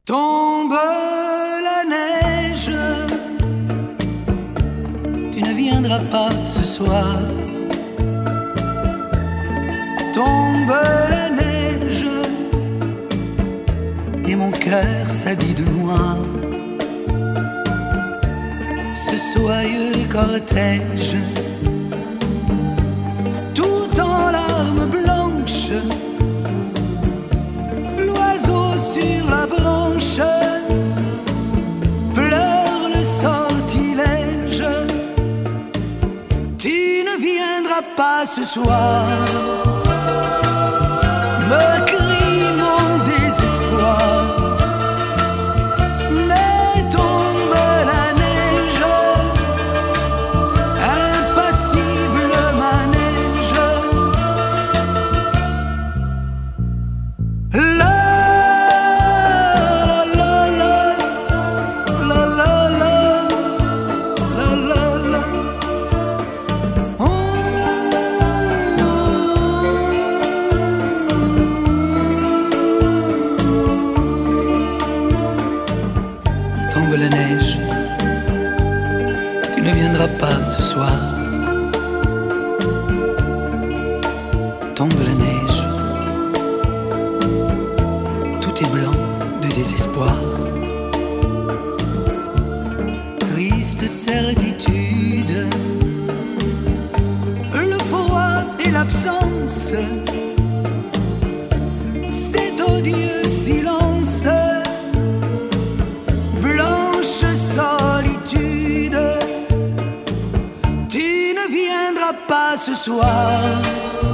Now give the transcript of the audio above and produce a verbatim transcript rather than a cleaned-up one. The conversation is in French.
Tombe la neige, tu ne viendras pas ce soir. Tombe la neige, et mon cœur s'habille de noir. Ce soyeux cortège, tout en larmes blanches, l'oiseau sur la branche pleure le sortilège. Tu ne viendras pas ce soir, me crie mon désespoir. Mais tombe la neige, impassible manège. La tombe la neige, tu ne viendras pas ce soir. Tombe la neige, tout est blanc de désespoir. Triste certitude, le froid et l'absence, cet odieux silence. Blanche solitude, tu ne viendras pas ce soir.